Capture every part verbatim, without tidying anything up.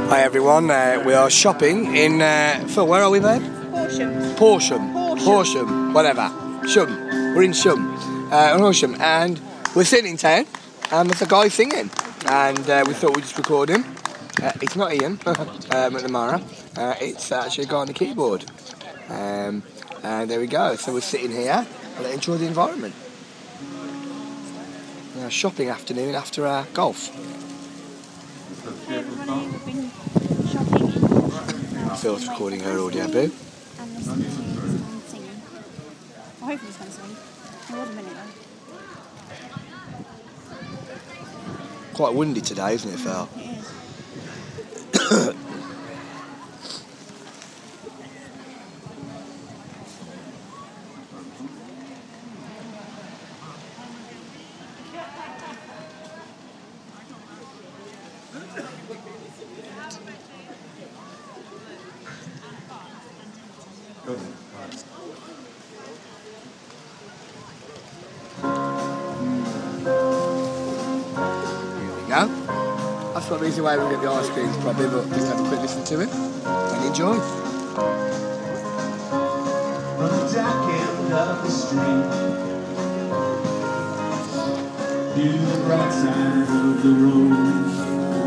Hi everyone, uh, we are shopping in, uh, Phil, where are we then? Horsham. Horsham. Horsham. Horsham, whatever. Shum. We're in Shum. Uh, Horsham, and we're sitting in town, and there's a guy singing, and uh, we thought we'd just record him. Uh, it's not Ian um, McNamara, uh, it's actually a guy on the keyboard. Um, and there we go, so we're sitting here, and enjoy the environment. Uh, shopping afternoon after uh, golf. Hey everybody, we've been shopping in Phil's recording her audio boo. and listening to someone singing. I hope he's going to sing. It was a minute though. Quite windy today, isn't it, Phil? It is. Here we go. That's not the easy way we'll get the ice creams probably, but just have a quick listen to it and enjoy. From the dark end of the street to the bright side of the road,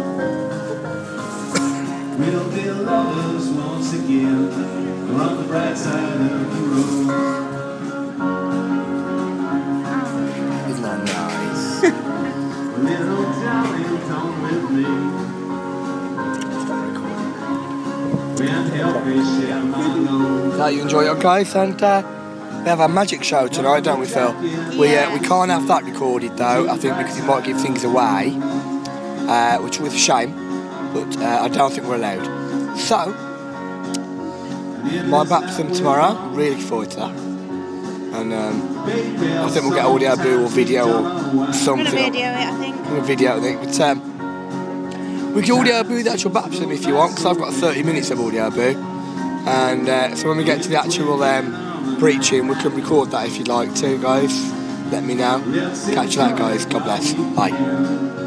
we'll be lovers once again on the bright side of the road. Isn't that nice? Little darling, come with me. When help share my load. Now you enjoy it, guys, and uh, we have a magic show tonight, don't we, Phil? We uh, we can't have that recorded though, I think, because it might give things away, uh, which was a shame, but uh, I don't think we're allowed. So, my baptism tomorrow, really looking forward to that. And um, I think we'll get audio boo or video or I'm something. going to video it, I think. A video, I think. But um, we can audio boo the actual baptism if you want, because I've got thirty minutes of audio boo. And uh, so when we get to the actual um, preaching, we can record that if you'd like to, guys. Let me know. Catch you later, guys. God bless. Bye.